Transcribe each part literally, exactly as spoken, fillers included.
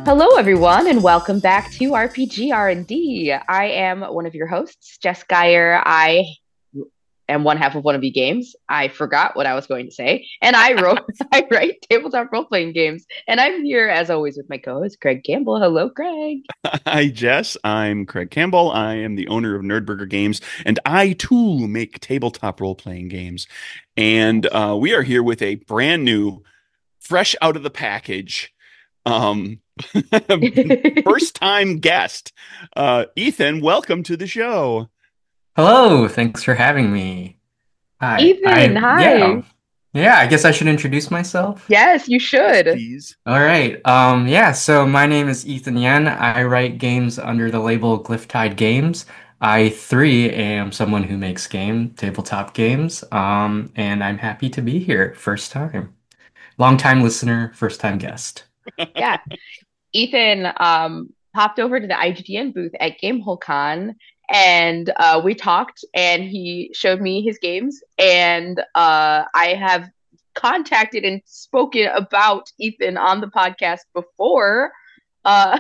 Hello, everyone, and welcome back to R P G R and D. I am one of your hosts, Jess Geyer. I am one half of One of You Games. I forgot what I was going to say, and I wrote, I write tabletop role-playing games. And I'm here, as always, with my co-host Craig Campbell. Hello, Craig. Hi, Jess. I'm Craig Campbell. I am the owner of Nerdburger Games, and I too make tabletop role-playing games. And uh, we are here with a brand new, fresh out of the package, um, first time guest. Uh, Ethan, welcome to the show. Hello, thanks for having me. Hi, Ethan, I yeah. hi. Yeah, I guess I should introduce myself. Yes, you Yes, should. please. All right. Um yeah, so my name is Ethan Yen. I write games under the label Glyphtide Games. I three am someone who makes game, tabletop games. Um and I'm happy to be here first time. Long time listener, first time guest. Yeah, Ethan um, popped over to the I G D N booth at GameholeCon and uh, we talked and he showed me his games and uh, I have contacted and spoken about Ethan on the podcast before. Uh,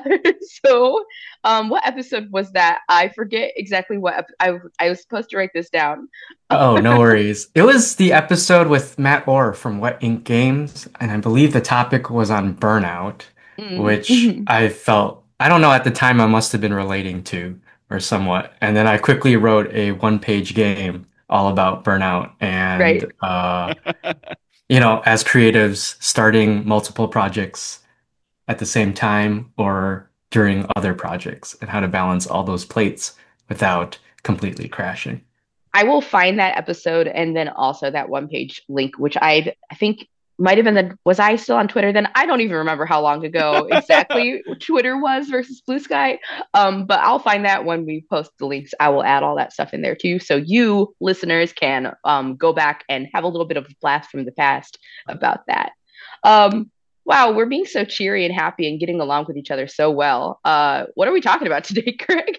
so, um, what episode was that? I forget exactly what ep- I I was supposed to write this down. Oh, no worries. It was the episode with Matt Orr from Wet Ink Games, and I believe the topic was on burnout, Mm, which mhm. I felt, I don't know, at the time I must have been relating to or somewhat. And then I quickly wrote a one-page game all about burnout Right. and uh, you know, as creatives starting multiple projects at the same time or during other projects and how to balance all those plates without completely crashing. I will find that episode and then also that one page link, which I I think might have been the was I still on Twitter then? I don't even remember how long ago exactly Twitter was versus Blue Sky. Um, but I'll find that when we post the links. I will add all that stuff in there too, so you listeners can um go back and have a little bit of a blast from the past about that. Um, wow, we're being so cheery and happy and getting along with each other so well. Uh, what are we talking about today, Craig?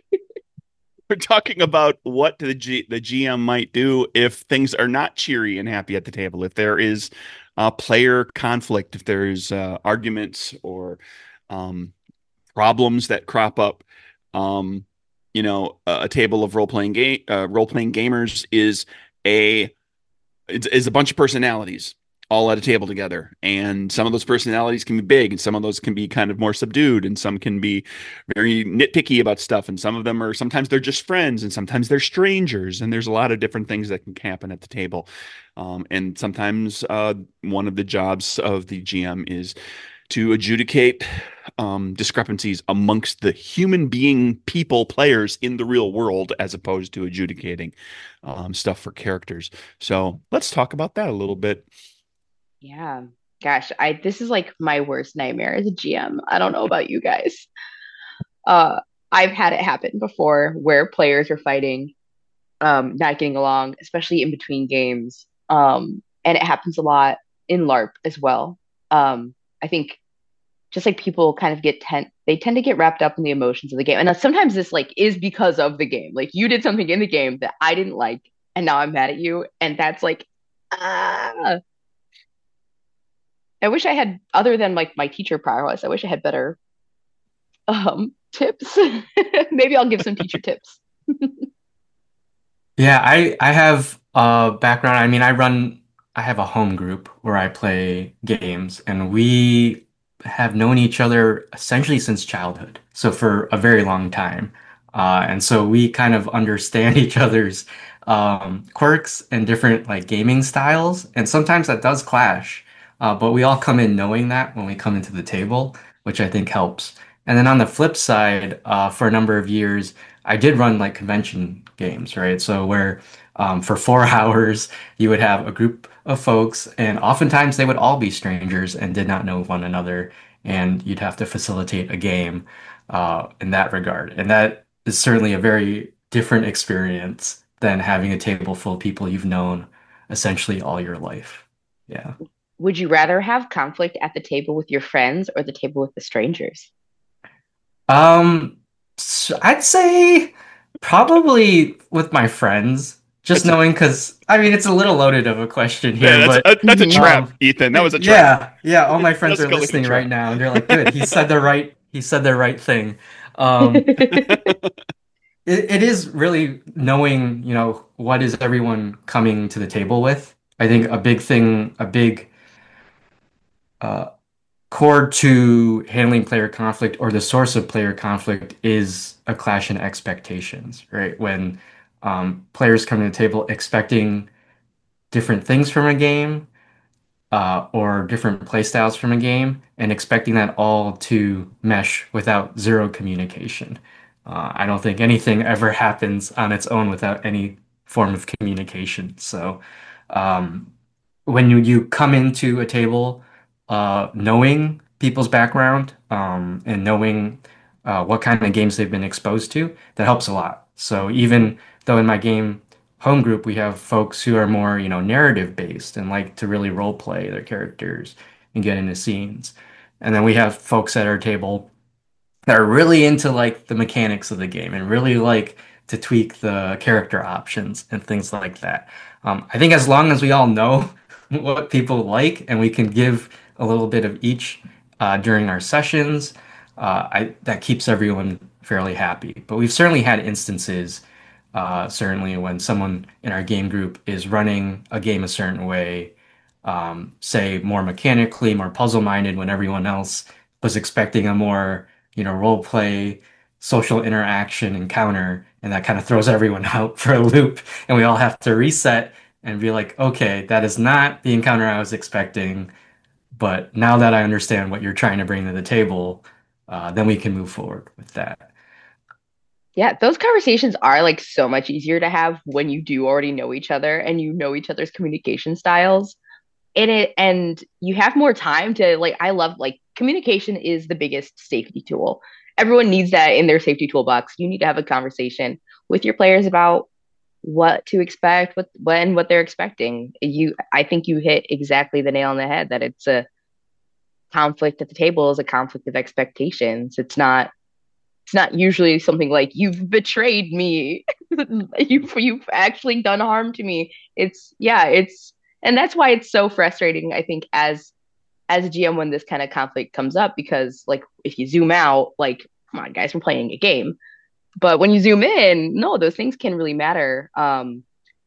We're talking about what the G the G M might do if things are not cheery and happy at the table. If there is uh, player conflict, if there's uh, arguments or um, problems that crop up. Um, you know, a, a table of role playing game uh, role playing gamers is a is, is a bunch of personalities all at a table together, and some of those personalities can be big, and some of those can be kind of more subdued, and some can be very nitpicky about stuff, and some of them are sometimes they're just friends, and sometimes they're strangers, and there's a lot of different things that can happen at the table. Um, and sometimes uh, one of the jobs of the G M is to adjudicate um, discrepancies amongst the human being people players in the real world as opposed to adjudicating um, stuff for characters. So let's talk about that a little bit. Yeah. Gosh, I this is like my worst nightmare as a G M. I don't know about you guys. Uh, I've had it happen before where players are fighting, um, not getting along, especially in between games. Um, and it happens a lot in LARP as well. Um, I think just like people kind of get ten they tend to get wrapped up in the emotions of the game. And uh, sometimes this like is because of the game. Like you did something in the game that I didn't like, and now I'm mad at you, and that's like ah. I wish I had, other than like my teacher prowess, I wish I had better um, tips. Maybe I'll give some teacher tips. Yeah, I I have a background. I mean, I run I have a home group where I play games and we have known each other essentially since childhood. So for a very long time. Uh, and so we kind of understand each other's um, quirks and different like gaming styles. And sometimes that does clash. Uh, but we all come in knowing that when we come into the table, which I think helps. And then on the flip side, uh, for a number of years, I did run like convention games, right? So where um, for four hours you would have a group of folks, and oftentimes they would all be strangers and did not know one another, and you'd have to facilitate a game uh, in that regard. And that is certainly a very different experience than having a table full of people you've known essentially all your life. Yeah. Would you rather have conflict at the table with your friends or the table with the strangers? Um, so I'd say probably with my friends, just That's a knowing because I mean it's a little loaded of a question yeah, here, that's but a, that's a Mhm. trap, um, Ethan. That was a trap. yeah, yeah, all my friends are Escalated listening right trap. now, and they're like, "Good, he said the right he said the right thing. Um, it, it is really knowing, you know, what is everyone coming to the table with. I think a big thing, a big uh, core to handling player conflict or the source of player conflict is a clash in expectations, right? When um, players come to the table expecting different things from a game uh, or different playstyles from a game and expecting that all to mesh without zero communication. Uh, I don't think anything ever happens on its own without any form of communication. So, um, when you, you come into a table, uh, knowing people's background, um, and knowing uh, what kind of games they've been exposed to, that helps a lot. So even though in my game home group we have folks who are more, you know, narrative based and like to really role play their characters and get into scenes, and then we have folks at our table that are really into like the mechanics of the game and really like to tweak the character options and things like that. Um, I think as long as we all know what people like and we can give a little bit of each uh, during our sessions, uh, I, that keeps everyone fairly happy. But we've certainly had instances, uh, certainly when someone in our game group is running a game a certain way, um, say more mechanically, more puzzle minded, when everyone else was expecting a more you know, role play, social interaction encounter, and that kind of throws everyone out for a loop. And we all have to reset and be like, okay, that is not the encounter I was expecting. But now that I understand what you're trying to bring to the table, uh, then we can move forward with that. Yeah, those conversations are like so much easier to have when you do already know each other and you know each other's communication styles. And it and you have more time to like I love like communication is the biggest safety tool. Everyone needs that in their safety toolbox. You need to have a conversation with your players about what to expect, what when what they're expecting. You I think you hit exactly the nail on the head that it's a conflict at the table is a conflict of expectations. It's not it's not usually something like you've betrayed me. you've you've actually done harm to me. It's yeah, it's and that's why it's so frustrating, I think, as as a G M when this kind of conflict comes up because like if you zoom out, like, come on, guys, we're playing a game. But when you zoom in, no, those things can really matter. Um,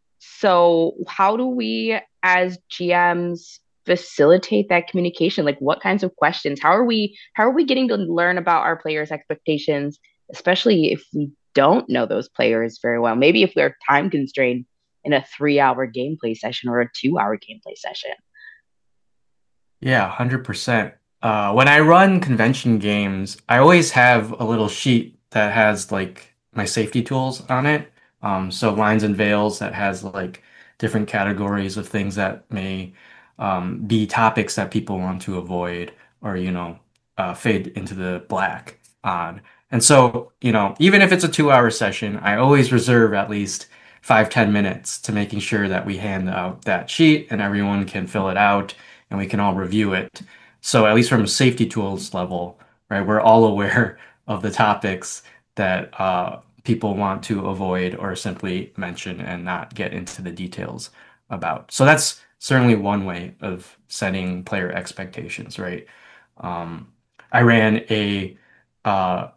so how do we as G Ms facilitate that communication? Like what kinds of questions? How are we how are we getting to learn about our players' expectations, especially if we don't know those players very well? Maybe if we're time constrained in a three hour gameplay session or a two hour gameplay session. Yeah, one hundred percent. Uh, when I run convention games, I always have a little sheet that has like my safety tools on it. Um, so lines and veils that has like different categories of things that may um, be topics that people want to avoid or, you know, uh, fade into the black on. And so, you know, even if it's a two hour session, I always reserve at least five ten minutes to making sure that we hand out that sheet and everyone can fill it out and we can all review it. So at least from a safety tools level, right, we're all aware of the topics that uh, people want to avoid or simply mention and not get into the details about. So that's certainly one way of setting player expectations, right? Um, I ran a uh,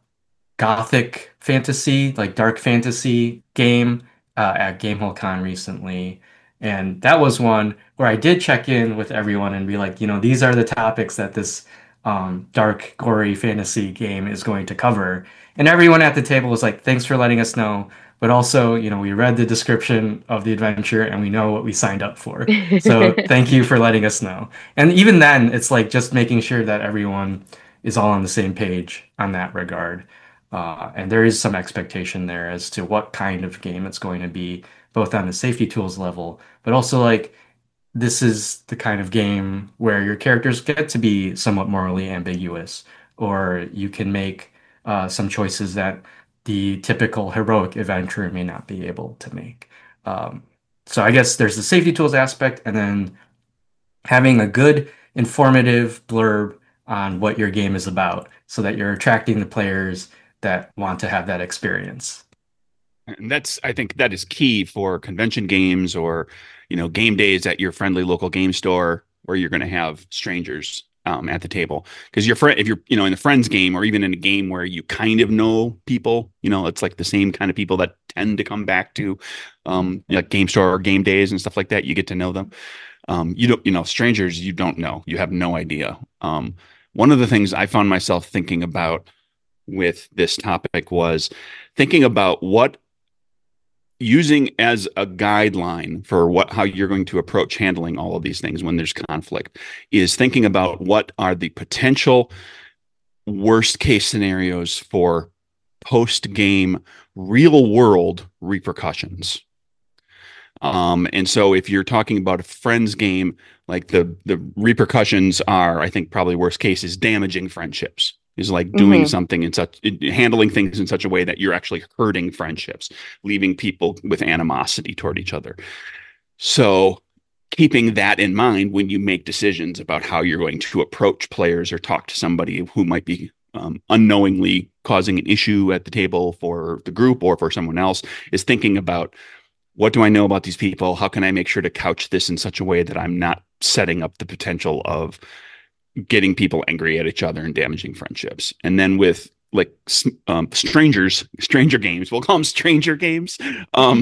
gothic fantasy, like dark fantasy game uh, at GameholeCon recently. And that was one where I did check in with everyone and be like, you know, these are the topics that this um, dark, gory fantasy game is going to cover. And everyone at the table was like, thanks for letting us know. But also, you know, we read the description of the adventure and we know what we signed up for. So thank you for letting us know. And even then, it's like just making sure that everyone is all on the same page on that regard. Uh, and there is some expectation there as to what kind of game it's going to be, both on the safety tools level, but also like this is the kind of game where your characters get to be somewhat morally ambiguous, or you can make uh, some choices that the typical heroic adventurer may not be able to make. Um, so I guess there's the safety tools aspect, and then having a good informative blurb on what your game is about so that you're attracting the players that want to have that experience. And that's, I think that is key for convention games or, you know, game days at your friendly local game store where you're going to have strangers um, at the table. Because your friend, if you're, you know, in a friends game or even in a game where you kind of know people, you know, it's like the same kind of people that tend to come back to, um, like game store or game days and stuff like that. You get to know them. Um, you don't, you know, strangers you don't know. You have no idea. Um, one of the things I found myself thinking about with this topic was thinking about what using as a guideline for what how you're going to approach handling all of these things when there's conflict is thinking about what are the potential worst case scenarios for post game real world repercussions. Um, and so if you're talking about a friends game, like the the repercussions are, I think probably worst case is damaging friendships. Is like doing Mm-hmm. something in such handling things in such a way that you're actually hurting friendships, leaving people with animosity toward each other. So keeping that in mind when you make decisions about how you're going to approach players or talk to somebody who might be um, unknowingly causing an issue at the table for the group or for someone else is thinking about what do I know about these people? How can I make sure to couch this in such a way that I'm not setting up the potential of getting people angry at each other and damaging friendships? And then with like um, strangers, stranger games, we'll call them stranger games, um,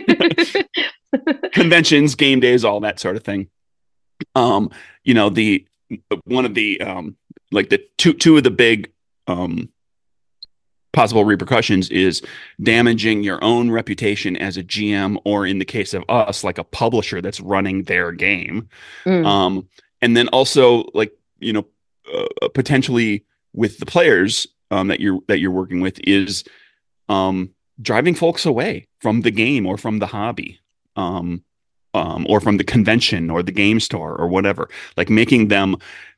conventions, game days, all that sort of thing. Um, you know, the one of the um, like the two two of the big um, possible repercussions is damaging your own reputation as a G M, or in the case of us, like a publisher that's running their game. Mm. Um, and then also like, you know, uh, potentially with the players um, that you're that you're working with is um, driving folks away from the game or from the hobby. Um, um, or from the convention or the game store or whatever, like making them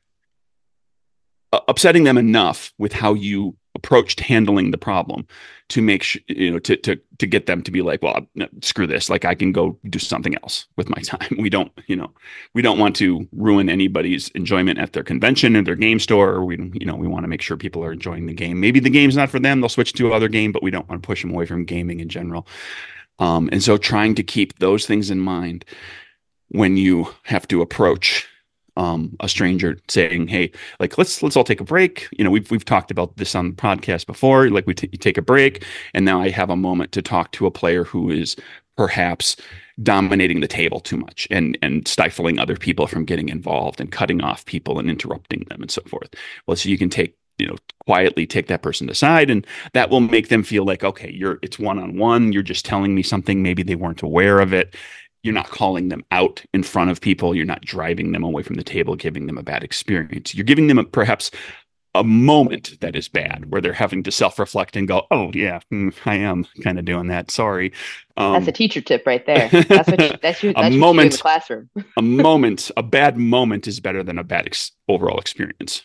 uh, upsetting them enough with how you approached handling the problem to make sure, you know, to, to, to get them to be like, well, no, screw this. Like I can go do something else with my time. We don't, you know, we don't want to ruin anybody's enjoyment at their convention and their game store. Or we, you know, we want to make sure people are enjoying the game. Maybe the game's not for them. They'll switch to other game, but we don't want to push them away from gaming in general. Um, and so trying to keep those things in mind when you have to approach um, a stranger, saying, "Hey, like let's let's all take a break." You know, we've we've talked about this on the podcast before. Like we t- take a break, and now I have a moment to talk to a player who is perhaps dominating the table too much and and stifling other people from getting involved and cutting off people and interrupting them and so forth. Well, so you can take you know quietly take that person aside, and that will make them feel like, okay, you're it's one on one. You're just telling me something. Maybe they weren't aware of it. You're not calling them out in front of people. You're not driving them away from the table, giving them a bad experience. You're giving them a, perhaps a moment that is bad where they're having to self-reflect and go, oh yeah, mm, I am kind of doing that. Sorry. That's a Um, teacher tip right there. That's what you, that's you, a that's what you do in the moment, classroom. a moment, a bad moment is better than a bad ex- overall experience.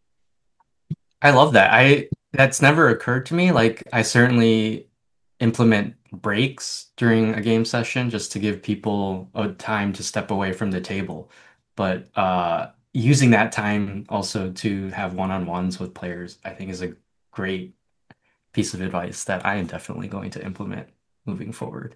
I love that. I That's never occurred to me. Like I certainly implement breaks during a game session just to give people a time to step away from the table. But uh using that time also to have one-on-ones with players, I think is a great piece of advice that I am definitely going to implement moving forward.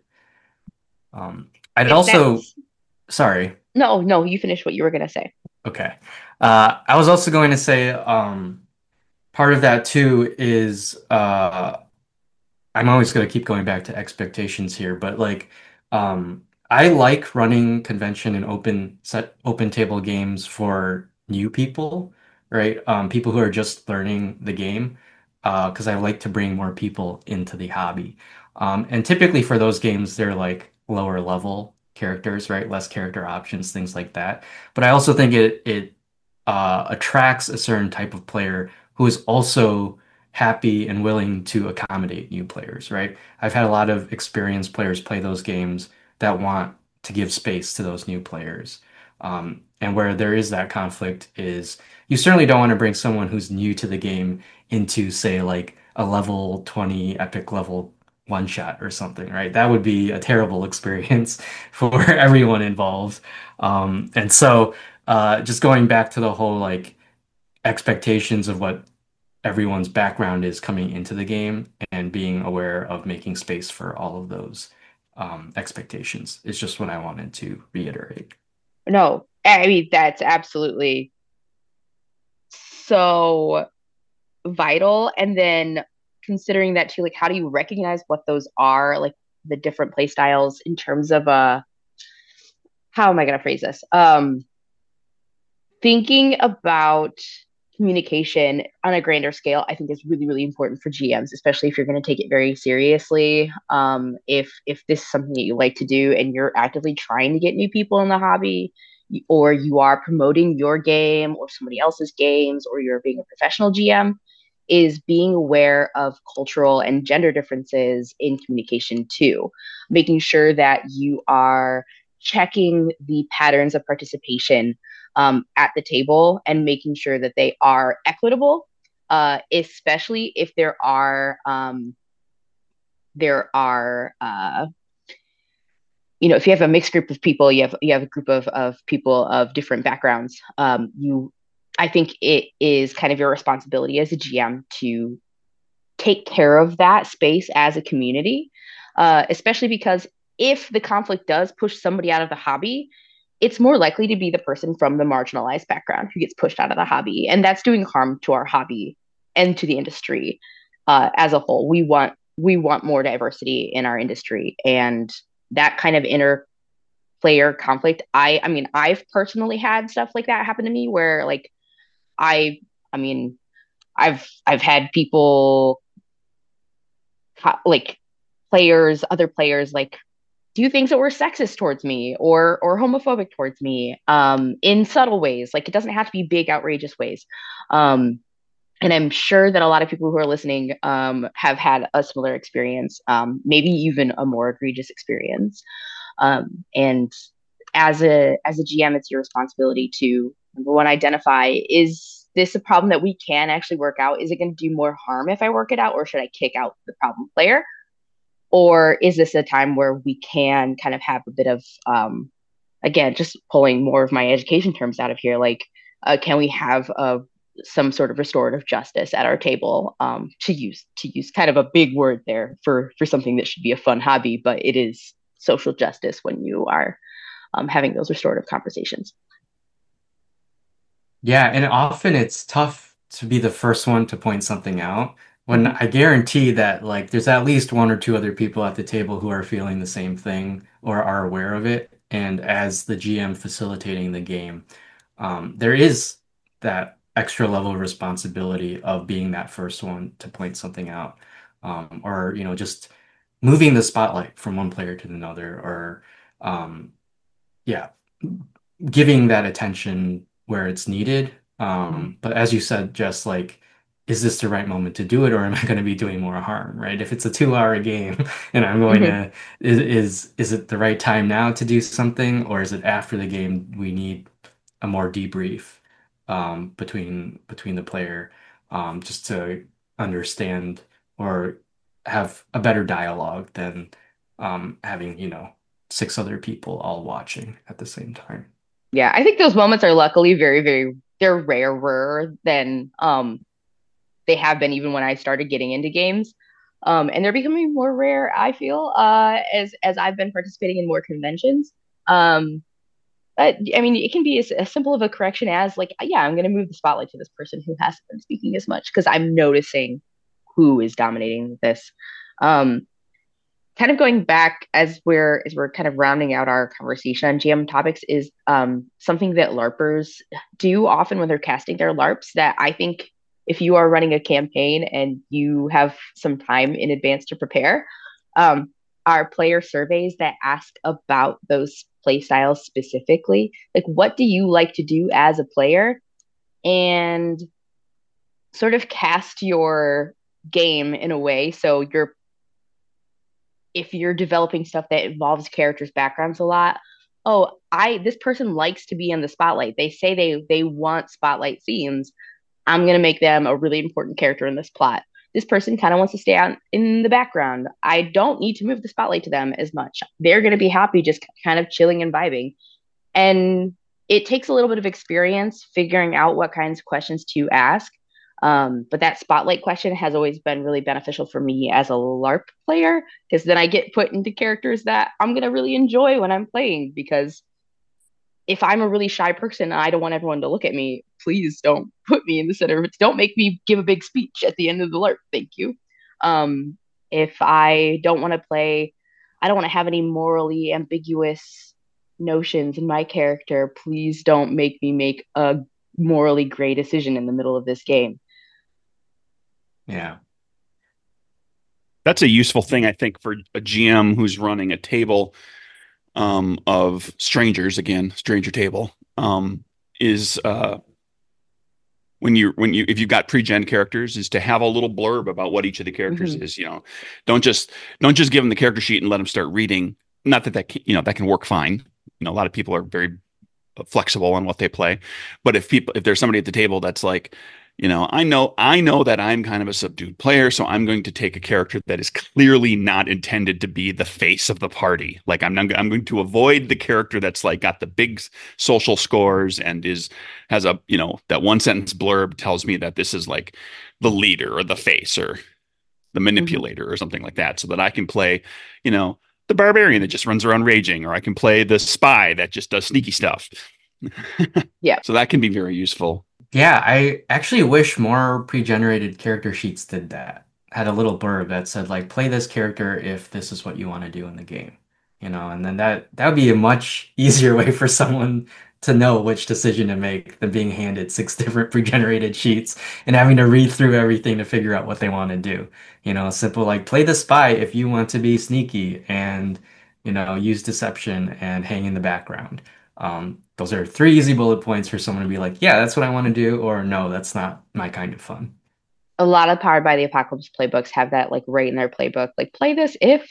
Um I'd It's also, that's sorry. no, no, you finish what you were gonna say. Okay. Uh I was also going to say um part of that too is uh I'm always going to keep going back to expectations here, but like um I like running convention and open set open table games for new people, right? Um people who are just learning the game uh because I like to bring more people into the hobby. Um and typically for those games they're like lower level characters, right? Less character options, things like that. But I also think it it uh attracts a certain type of player who is also happy and willing to accommodate new players, right? I've had a lot of experienced players play those games that want to give space to those new players. Um, and where there is that conflict is you certainly don't want to bring someone who's new to the game into, say, like a level twenty epic level one shot or something, right? That would be a terrible experience for everyone involved. Um, and so uh, just going back to the whole like expectations of what everyone's background is coming into the game and being aware of making space for all of those um, expectations is just what I wanted to reiterate. No, I mean that's absolutely so vital. And then considering that too, like how do you recognize what those are, like the different play styles in terms of uh how am I gonna phrase this? Um thinking about communication on a grander scale, I think is really, really important for G Ms, especially if you're going to take it very seriously. Um, if if this is something that you like to do and you're actively trying to get new people in the hobby, or you are promoting your game or somebody else's games, or you're being a professional G M, is being aware of cultural and gender differences in communication too, making sure that you are checking the patterns of participation um, at the table and making sure that they are equitable, uh, especially if there are um, there are uh, you know, if you have a mixed group of people, you have you have a group of of people of different backgrounds. Um, you, I think it is kind of your responsibility as a G M to take care of that space as a community, uh, especially because if the conflict does push somebody out of the hobby, it's more likely to be the person from the marginalized background who gets pushed out of the hobby. And that's doing harm to our hobby and to the industry uh, as a whole. We want we want more diversity in our industry, and that kind of inner player conflict. I I mean, I've personally had stuff like that happen to me where like I I mean, I've I've had people like players, other players like do things that were sexist towards me or or homophobic towards me um, in subtle ways. Like it doesn't have to be big, outrageous ways. Um, and I'm sure that a lot of people who are listening um, have had a similar experience, um, maybe even a more egregious experience. Um, and as a as a G M, it's your responsibility to number one identify, is this a problem that we can actually work out? Is it going to do more harm if I work it out, or should I kick out the problem player? Or is this a time where we can kind of have a bit of um, again, just pulling more of my education terms out of here, like uh, can we have a some sort of restorative justice at our table, um, to use to use kind of a big word there for for something that should be a fun hobby, but it is social justice when you are um, having those restorative conversations. Yeah, and often it's tough to be the first one to point something out when Mhm. I guarantee that like there's at least one or two other people at the table who are feeling the same thing or are aware of it. And as the G M facilitating the game, um, there is that extra level of responsibility of being that first one to point something out, um, or you know just moving the spotlight from one player to another, or um, yeah, giving that attention where it's needed. Mhm. Um, but as you said, just like, is this the right moment to do it, or am I going to be doing more harm, right? If it's a two-hour game and I'm going Mhm. to, is, is is it the right time now to do something, or is it after the game we need a more debrief um, between between the player, um, just to understand or have a better dialogue than um, having, you know, six other people all watching at the same time. Yeah, I think those moments are luckily very, very they're rarer than um they have been even when I started getting into games. Um, and they're becoming more rare, I feel, uh, as as I've been participating in more conventions. Um, but, I mean, it can be as, as simple of a correction as like, yeah, I'm going to move the spotlight to this person who hasn't been speaking as much because I'm noticing who is dominating this. Um, kind of going back as we're as we're kind of rounding out our conversation on G M topics is um, something that LARPers do often when they're casting their LARPs that I think if you are running a campaign and you have some time in advance to prepare, um, are player surveys that ask about those play styles specifically. Like, what do you like to do as a player? And sort of cast your game in a way so you're if you're developing stuff that involves characters' backgrounds a lot, oh, I this person likes to be in the spotlight. They say they they want spotlight scenes. I'm gonna make them a really important character in this plot. This person kind of wants to stay out in the background. I don't need to move the spotlight to them as much. They're gonna be happy just kind of chilling and vibing. And it takes a little bit of experience figuring out what kinds of questions to ask. Um, but that spotlight question has always been really beneficial for me as a LARP player because then I get put into characters that I'm going to really enjoy when I'm playing because if I'm a really shy person and I don't want everyone to look at me, please don't put me in the center of it. Don't make me give a big speech at the end of the LARP. Thank you. Um, if I don't want to play, I don't want to have any morally ambiguous notions in my character. Please don't make me make a morally gray decision in the middle of this game. Yeah. That's a useful thing, I think, for a G M who's running a table um, of strangers, again, stranger table, um, is uh, when you when you if you've got pre-gen characters, is to have a little blurb about what each of the characters Mm-hmm. is. You know, don't just don't just give them the character sheet and let them start reading. Not that that can, you know that can work fine. You know, a lot of people are very flexible on what they play, but if people if there's somebody at the table that's like, you know, I know I know that I'm kind of a subdued player, so I'm going to take a character that is clearly not intended to be the face of the party. Like I'm not, I'm going to avoid the character that's like got the big social scores and is has a, you know, that one sentence blurb tells me that this is like the leader or the face or the Mm-hmm. manipulator or something like that, so that I can play, you know, the barbarian that just runs around raging, or I can play the spy that just does sneaky stuff. Yeah. So that can be very useful. Yeah, I actually wish more pre-generated character sheets did that. Had a little blurb that said like play this character if this is what you want to do in the game. You know, and then that that would be a much easier way for someone to know which decision to make than being handed six different pre-generated sheets and having to read through everything to figure out what they want to do. You know, simple like play the spy if you want to be sneaky and, you know, use deception and hang in the background. Um, those are three easy bullet points for someone to be like, yeah, that's what I want to do, or no, that's not my kind of fun. A lot of Powered by the Apocalypse playbooks have that like right in their playbook. Like play this if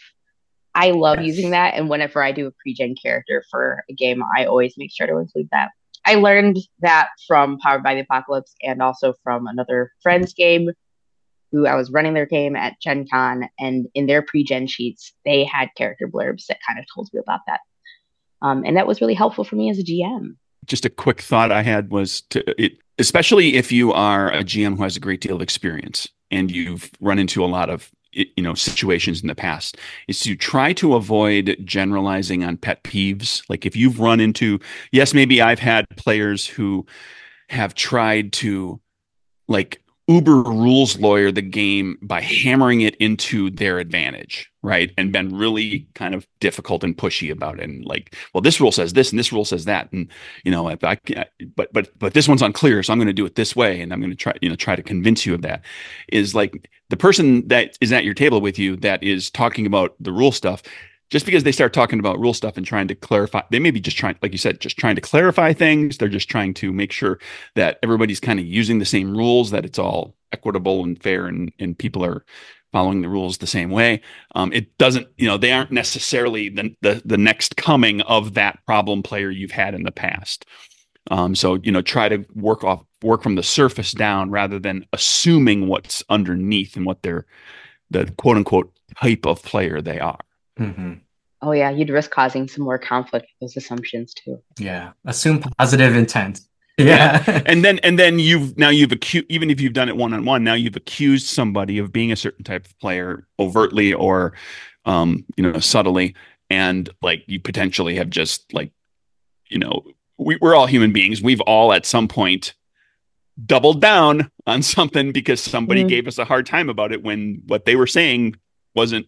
I love using Yes. that. And whenever I do a pre-gen character for a game, I always make sure to include that. I learned that from Powered by the Apocalypse and also from another friend's game who I was running their game at Gen Con. And in their pre-gen sheets, they had character blurbs that kind of told me about that. Um, and that was really helpful for me as a G M. Just a quick thought I had was to it, especially if you are a G M who has a great deal of experience and you've run into a lot of you know situations in the past, is to try to avoid generalizing on pet peeves. Like if you've run into, yes, maybe I've had players who have tried to like uber rules lawyer the game by hammering it into their advantage, right? And been really kind of difficult and pushy about it. And like, well, this rule says this and this rule says that. And, you know, if I, but, but, but this one's unclear. So I'm going to do it this way. And I'm going to try, you know, try to convince you of that. Is like the person that is at your table with you that is talking about the rule stuff, just because they start talking about rule stuff and trying to clarify, they may be just trying, like you said, just trying to clarify things. They're just trying to make sure that everybody's kind of using the same rules, that it's all equitable and fair, and and people are following the rules the same way. Um, it doesn't, you know, they aren't necessarily the, the the next coming of that problem player you've had in the past. Um, so you know, try to work off work from the surface down rather than assuming what's underneath and what they're the quote unquote type of player they are. Hmm. Oh, yeah, you'd risk causing some more conflict with those assumptions too. Yeah. Assume positive intent. Yeah. Yeah. And then and then you've now you've accused, even if you've done it one on one, now you've accused somebody of being a certain type of player overtly or um, you know, subtly. And like you potentially have just like, you know, we, we're all human beings. We've all at some point doubled down on something because somebody Mm, gave us a hard time about it when what they were saying wasn't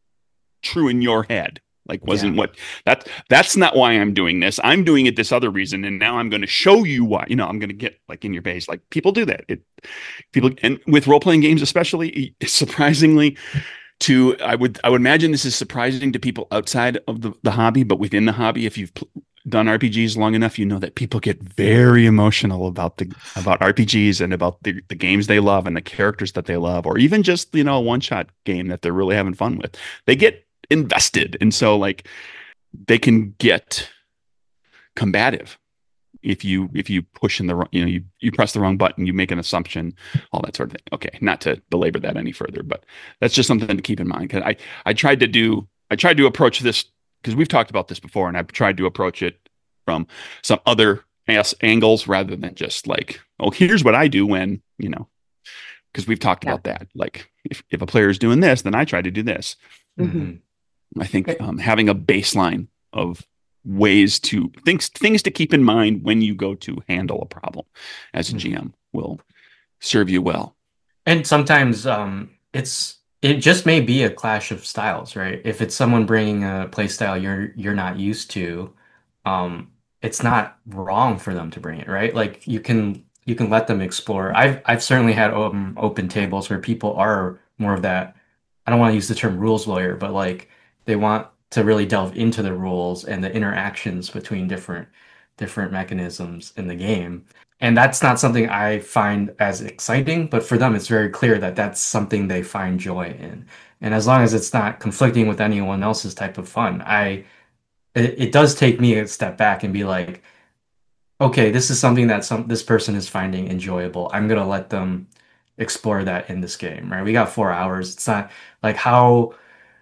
true in your head. Like Yeah. wasn't what that that's not why I'm doing this. I'm doing it this other reason, and now I'm going to show you why. You know, I'm going to get like in your face. Like people do that. It people and with role playing games especially, surprisingly, to I would I would imagine this is surprising to people outside of the, the hobby, but within the hobby, if you've pl- done R P Gs long enough, you know that people get very emotional about the about R P Gs and about the, the games they love and the characters that they love, or even just you know a one shot game that they're really having fun with. They get invested, and so like they can get combative if you if you push in the wrong, you know, you you press the wrong button, you make an assumption, all that sort of thing. Okay, not to belabor that any further, but that's just something to keep in mind. Because I I tried to do I tried to approach this because we've talked about this before, and I've tried to approach it from some other as angles rather than just like, oh, here's what I do when you know, because we've talked yeah. about that. Like if if a player is doing this, then I try to do this. Hmm. Hmm. I think um, having a baseline of ways to things things to keep in mind when you go to handle a problem as a Mhm. G M will serve you well. And sometimes um, it's it just may be a clash of styles, right? If it's someone bringing a play style you're you're not used to, um, it's not wrong for them to bring it, right? Like you can you can let them explore. I've I've certainly had um, open tables where people are more of that. I don't want to use the term rules lawyer, but like they want to really delve into the rules and the interactions between different different mechanisms in the game. And that's not something I find as exciting, but for them, it's very clear that that's something they find joy in. And as long as it's not conflicting with anyone else's type of fun, I it, it does take me a step back and be like, okay, this is something that some this person is finding enjoyable. I'm gonna let them explore that in this game, right? We got four hours. It's not like how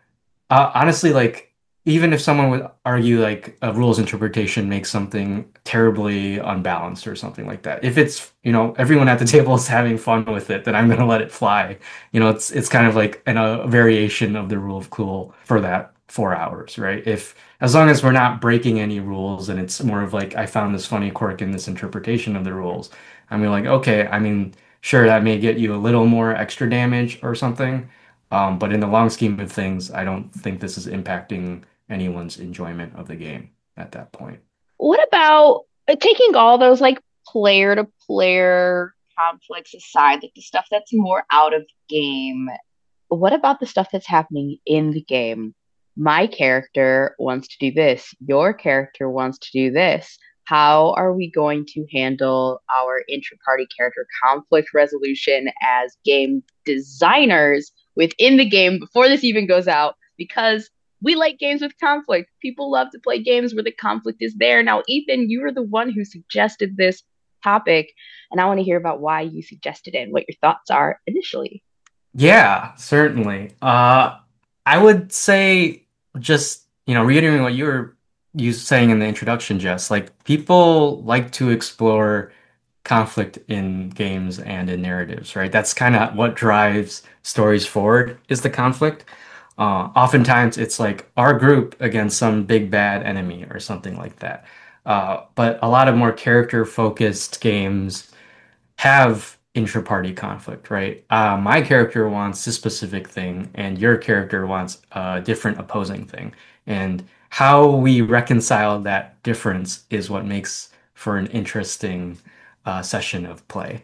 uh, honestly, like even if someone would argue like a rules interpretation makes something terribly unbalanced or something like that, if it's, you know, everyone at the table is having fun with it, then I'm gonna let it fly. You know, it's it's kind of like an, a variation of the rule of cool for that four hours, right? If as long as we're not breaking any rules and it's more of like I found this funny quirk in this interpretation of the rules, I mean like, okay, I mean, sure, that may get you a little more extra damage or something. Um, but in the long scheme of things, I don't think this is impacting anyone's enjoyment of the game at that point. What about uh, taking all those like player to player conflicts aside, like the stuff that's more out of game? What about the stuff that's happening in the game? My character wants to do this. Your character wants to do this. How are we going to handle our intra-party character conflict resolution as game designers within the game before this even goes out? Because we like games with conflict. People love to play games where the conflict is there. Now, Ethan, you were the one who suggested this topic, and I want to hear about why you suggested it and what your thoughts are initially. Yeah, certainly. Uh, I would say just, you know, reiterating what you were you saying in the introduction, Jess, like people like to explore conflict in games and in narratives, right? That's kind of what drives stories forward is the conflict. Uh, oftentimes it's like our group against some big bad enemy or something like that. Uh, but a lot of more character focused games have intra-party conflict, right? Uh, my character wants this specific thing, and your character wants a different opposing thing. And how we reconcile that difference is what makes for an interesting uh, session of play.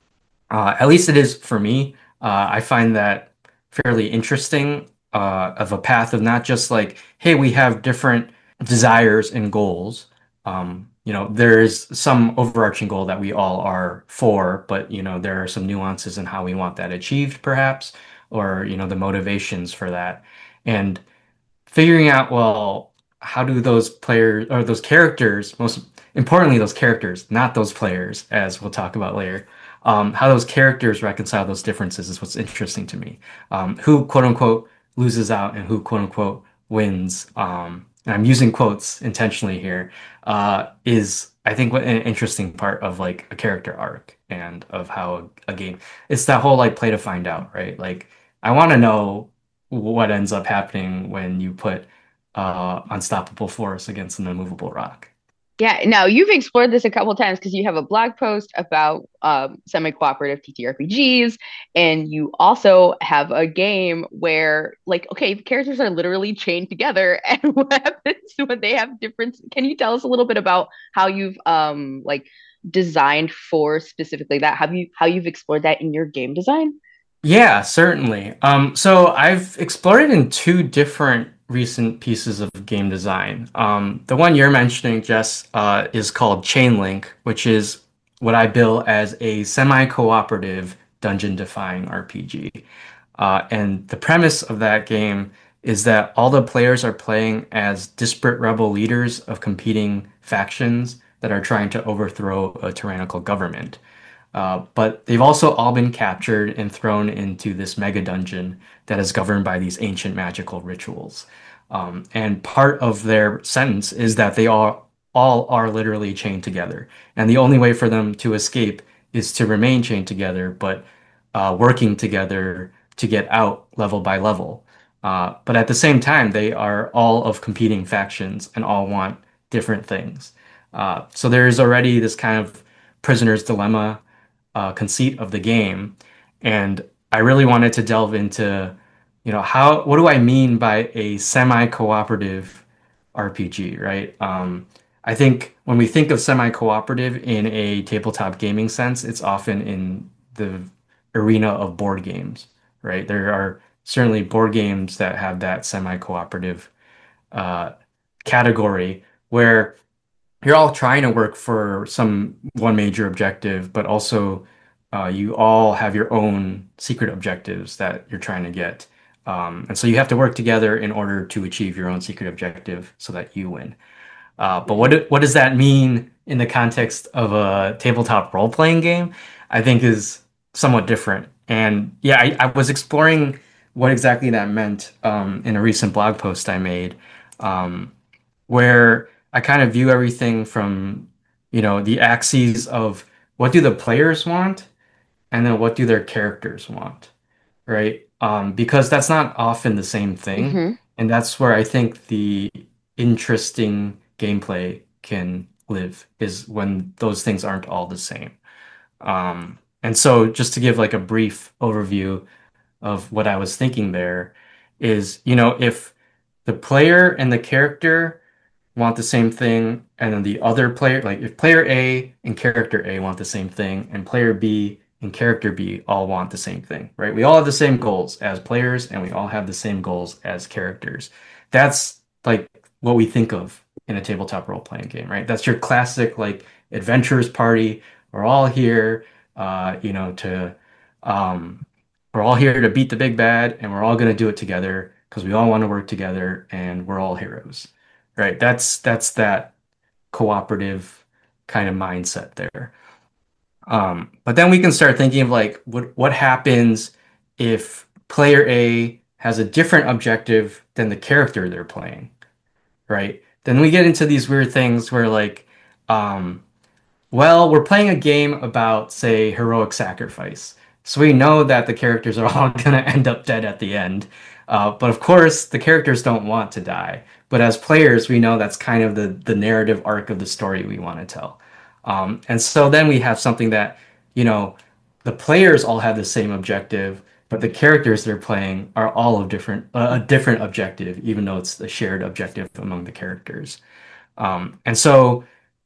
Uh, at least it is for me. Uh, I find that fairly interesting uh, of a path of not just like, hey, we have different desires and goals. Um, you know, there is some overarching goal that we all are for, but you know, there are some nuances in how we want that achieved, perhaps, or you know, the motivations for that. And figuring out, well, how do those players or those characters, most importantly, those characters, not those players, as we'll talk about later, um, how those characters reconcile those differences is what's interesting to me. Um, who, quote unquote, loses out and who, quote unquote, wins. Um, and I'm using quotes intentionally here, uh, is I think what an interesting part of like a character arc and of how a, a game, it's that whole like play to find out, right? Like, I want to know what ends up happening when you put uh, unstoppable force against an immovable rock. Yeah, now you've explored this a couple of times because you have a blog post about um, semi-cooperative T T R P Gs, and you also have a game where, like, okay, the characters are literally chained together, and what happens when they have different? Can you tell us a little bit about how you've um like designed for specifically that? Have you how you've explored that in your game design? Yeah, certainly. Um, so I've explored it in two different recent pieces of game design. Um, the one you're mentioning, Jess, uh, is called Chainlink, which is what I bill as a semi-cooperative dungeon-defying R P G. Uh, and the premise of that game is that all the players are playing as disparate rebel leaders of competing factions that are trying to overthrow a tyrannical government. Uh, but they've also all been captured and thrown into this mega dungeon that is governed by these ancient magical rituals. Um, and part of their sentence is that they all all are literally chained together, and the only way for them to escape is to remain chained together, but uh, working together to get out level by level. Uh, but at the same time, they are all of competing factions and all want different things. Uh, so there's already this kind of prisoner's dilemma uh, conceit of the game, and I really wanted to delve into, you know, how what do I mean by a semi-cooperative R P G, right? Um, I think when we think of semi-cooperative in a tabletop gaming sense, it's often in the arena of board games, right? There are certainly board games that have that semi-cooperative uh, category where you're all trying to work for some one major objective, but also uh, you all have your own secret objectives that you're trying to get. Um, and so you have to work together in order to achieve your own secret objective so that you win. Uh, but what Mhm. do- what does that mean in the context of a tabletop role-playing game? I think is somewhat different. And yeah, I, I was exploring what exactly that meant um, in a recent blog post I made, um, where I kind of view everything from, you know, the axes of what do the players want, and then what do their characters want, right? Um, because that's not often the same thing. Mhm. And that's where I think the interesting gameplay can live, is when those things aren't all the same. Um, and so just to give like a brief overview of what I was thinking there is, you know, if the player and the character want the same thing, and then the other player, like if player A and character A want the same thing, and player B and character B all want the same thing, right? We all have the same goals as players, and we all have the same goals as characters. That's like what we think of in a tabletop role-playing game, right? That's your classic like adventurers party. We're all here, uh, you know, to um, we're all here to beat the big bad, and we're all going to do it together because we all want to work together, and we're all heroes. Right. That's that's that cooperative kind of mindset there. Um, but then we can start thinking of like what what happens if player A has a different objective than the character they're playing, right? Then we get into these weird things where like um well, we're playing a game about, say, heroic sacrifice. So we know that the characters are all going to end up dead at the end. Uh, but of course, the characters don't want to die. But as players, we know that's kind of the, the narrative arc of the story we want to tell. Um, and so then we have something that, you know, the players all have the same objective, but the characters they're playing are all of different, uh, a different objective, even though it's a shared objective among the characters. Um, and so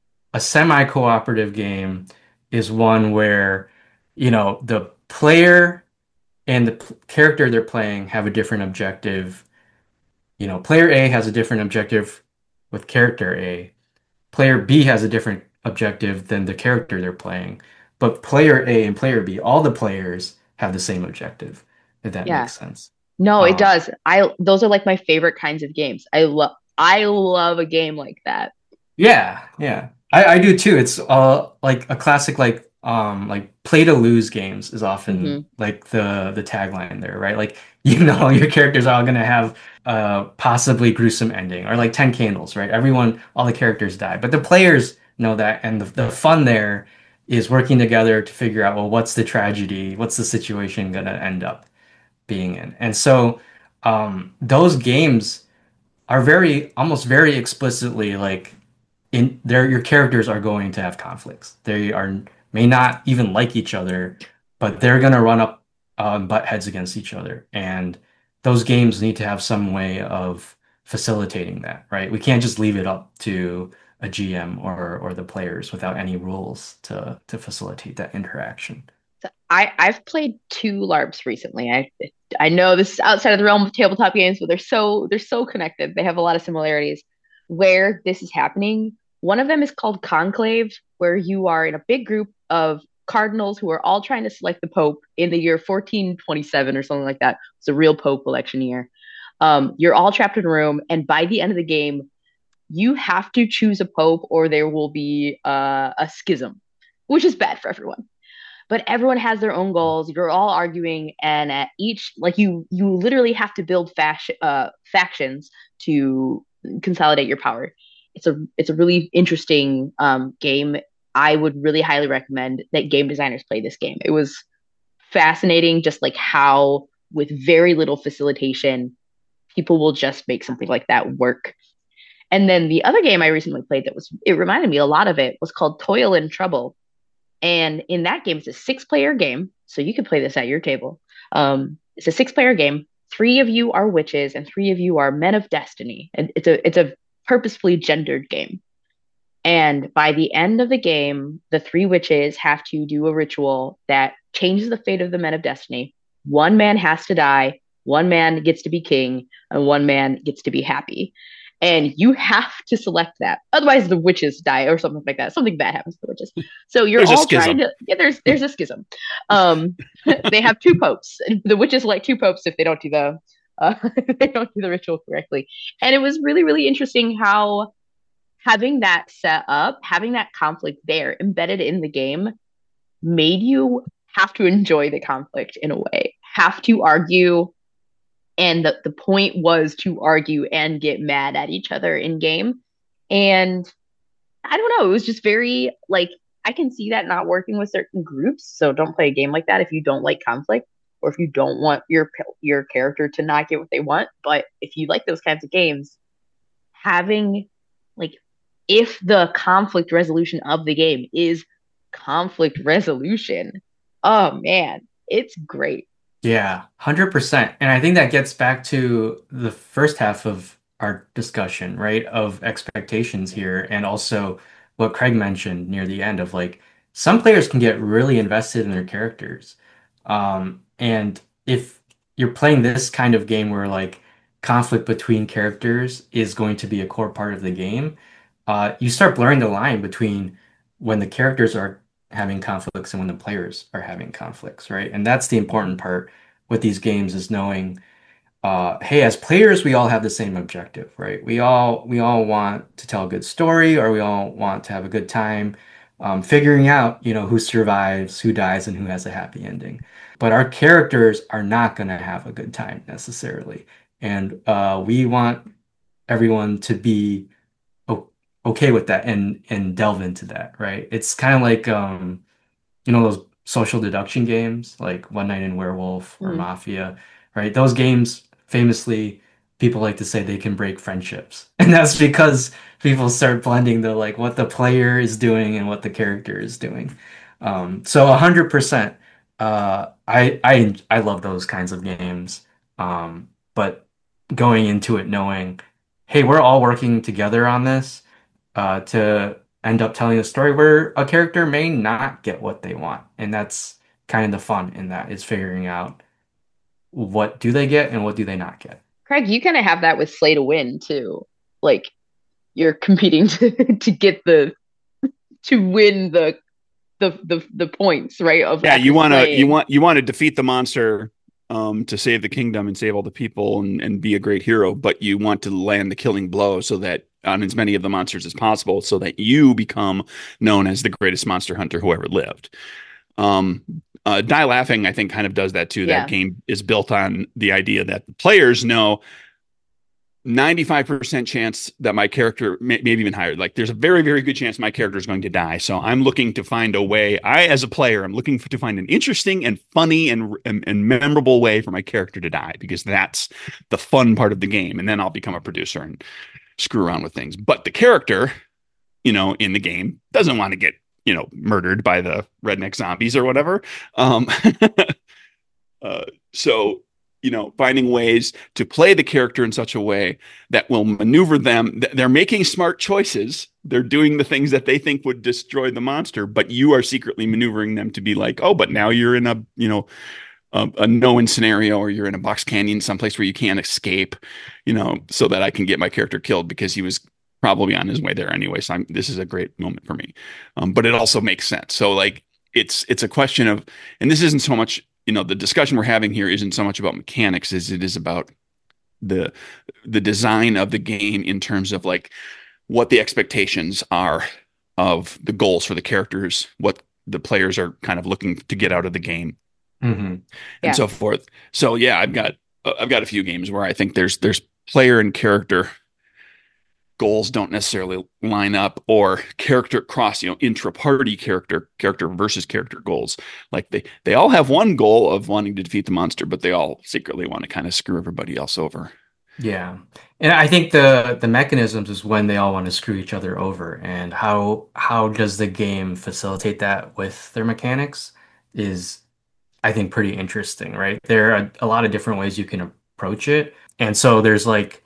a semi-cooperative game is one where, you know, the player and the p- character they're playing have a different objective. You know, player A has a different objective with character A. Player B has a different objective than the character they're playing. But player A and player B, all the players have the same objective, if that Yeah. makes sense. No, it Um, does. I those are like my favorite kinds of games. I love I love a game like that. Yeah, yeah. I, I do too. It's uh like a classic like um like play to lose games is often Hmm. like the the tagline there, right? Like you know your characters are all gonna have a possibly gruesome ending or like ten candles, right? Everyone, all the characters die. But the players know that, and the, the fun there is working together to figure out, well, what's the tragedy? What's the situation gonna end up being in? And so um those games are very almost very explicitly like in their your characters are going to have conflicts. They are may not even like each other, but they're going to run up um, butt heads against each other, and those games need to have some way of facilitating that, right? We can't just leave it up to a G M or or the players without any rules to to facilitate that interaction. So I I've played two LARPs recently. I I know this is outside of the realm of tabletop games, but they're so they're so connected. They have a lot of similarities where this is happening. One of them is called Conclave, where you are in a big group of cardinals who are all trying to select the Pope in the year fourteen twenty-seven or something like that. It's a real Pope election year. Um, you're all trapped in a room, and by the end of the game, you have to choose a Pope or there will be uh, a schism, which is bad for everyone, but everyone has their own goals. You're all arguing, and at each like you you literally have to build fash, uh, factions to consolidate your power. It's a it's a really interesting um, game. I would really highly recommend that game designers play this game. It was fascinating, just like how with very little facilitation, people will just make something like that work. And then the other game I recently played that was, it reminded me a lot of it, was called Toil and Trouble. And in that game, it's a six player game. So you can play this at your table. Um, it's a six player game. Three of you are witches and three of you are men of destiny. And it's a, it's a purposefully gendered game. And by the end of the game, the three witches have to do a ritual that changes the fate of the men of destiny. One man has to die, one man gets to be king, and one man gets to be happy. And you have to select that. Otherwise, the witches die or something like that. Something bad happens to the witches. So you're There's a all trying schism. to. Yeah, there's there's a schism. Um, they have two popes. The witches elect two popes if they don't do the uh, if they don't do the ritual correctly. And it was really really interesting how having that set up, having that conflict there embedded in the game, made you have to enjoy the conflict in a way, have to argue. And the, the point was to argue and get mad at each other in game. And I don't know, it was just very like, I can see that not working with certain groups. So don't play a game like that if you don't like conflict or if you don't want your your character to not get what they want. But if you like those kinds of games, having like, if the conflict resolution of the game is conflict resolution, oh man, it's great. Yeah, one hundred percent. And I think that gets back to the first half of our discussion, right? Of expectations here, and also what Craig mentioned near the end of like some players can get really invested in their characters. Um, and if you're playing this kind of game where like conflict between characters is going to be a core part of the game, uh, you start blurring the line between when the characters are having conflicts and when the players are having conflicts, right? And that's the important part with these games is knowing, uh, hey, as players, we all have the same objective, right? We all we all want to tell a good story, or we all want to have a good time, um, figuring out, you know, who survives, who dies, and who has a happy ending. But our characters are not going to have a good time necessarily, and uh, we want everyone to be okay with that and and delve into that, right? It's kind of like um you know those social deduction games like One Night in Werewolf or Mm. Mafia, right? Those games famously people like to say they can break friendships. And that's because people start blending the like what the player is doing and what the character is doing. Um so one hundred percent uh I I I love those kinds of games. Um but going into it knowing, hey, we're all working together on this uh, to end up telling a story where a character may not get what they want. And that's kind of the fun in that is figuring out what do they get and what do they not get. Craig, you kind of have that with Slay to Win too. Like you're competing to to get the to win the the the, the points, right? Of Yeah, you after want to you slaying. want you want to defeat the monster um to save the kingdom and save all the people and and be a great hero, but you want to land the killing blow so that on as many of the monsters as possible so that you become known as the greatest monster hunter who ever lived. Um uh, Die Laughing, I think, kind of does that too. That Yeah. game is built on the idea that the players know ninety-five percent chance that my character, may, maybe even higher, like there's a very, very good chance my character is going to die. So I'm looking to find a way. I, as a player, I'm looking for, to find an interesting and funny and, and, and memorable way for my character to die because that's the fun part of the game. And then I'll become a producer and screw around with things. But the character, you know, in the game doesn't want to get, you know, murdered by the redneck zombies or whatever. Um, uh, so you know, finding ways to play the character in such a way that will maneuver them. They're making smart choices. They're doing the things that they think would destroy the monster, but you are secretly maneuvering them to be like, oh, but now you're in a, you know, a, a no-win scenario, or you're in a box canyon, someplace where you can't escape, you know, so that I can get my character killed because he was probably on his way there anyway. So I'm, this is a great moment for me. Um, but it also makes sense. So like, it's, it's a question of, and this isn't so much, you know, the discussion we're having here isn't so much about mechanics as it is about the the design of the game in terms of like what the expectations are of the goals for the characters, what the players are kind of looking to get out of the game, Mm-hmm. and Yeah. so forth. So yeah, I've got uh, I've got a few games where I think there's there's player and character goals don't necessarily line up, or character cross, you know, intra-party character character versus character goals. Like they they all have one goal of wanting to defeat the monster, but they all secretly want to kind of screw everybody else over. Yeah. And I think the the mechanisms is when they all want to screw each other over, and how how does the game facilitate that with their mechanics is I think pretty interesting, right? There are a lot of different ways you can approach it. And so there's like